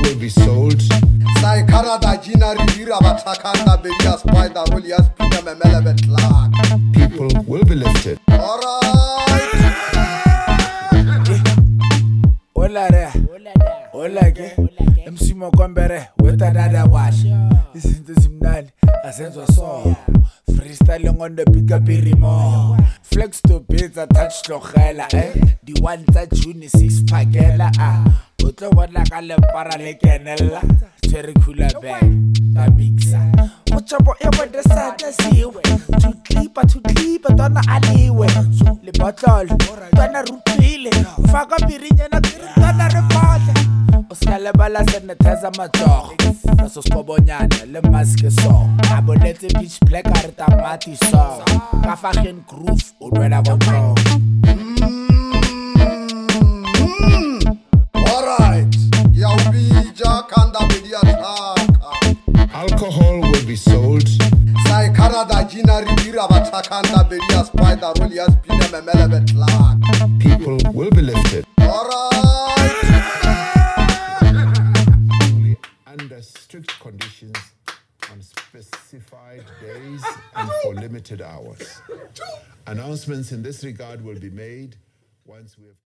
will be sold. People will be lifted. Hola ke MC Mokombere wetadada wash izinto zimnandi asenza so freestyling on the bigger birimo flex to beats touch tlogela di one tsa June 6 phakela o tlo bona ka le para le kenella tshwere khula bag ba mixa o chabo e bo de sada siwe to clip tona aliwe le bottle tona rupile faka birinyana tona repata Oskale bala sanitize matog Naso skobonyana le mask so Abonetse pitch black a re tamati so Ka fagen groove o nwela bontlong Alright Yaubija kanda bedia taka Alcohol will be sold. Sai Canada jina ribira batakanda bedia spider roll yas pina memele betlak People will be lifted. Alright Under strict conditions on specified days and for limited hours. Announcements in this regard will be made once we have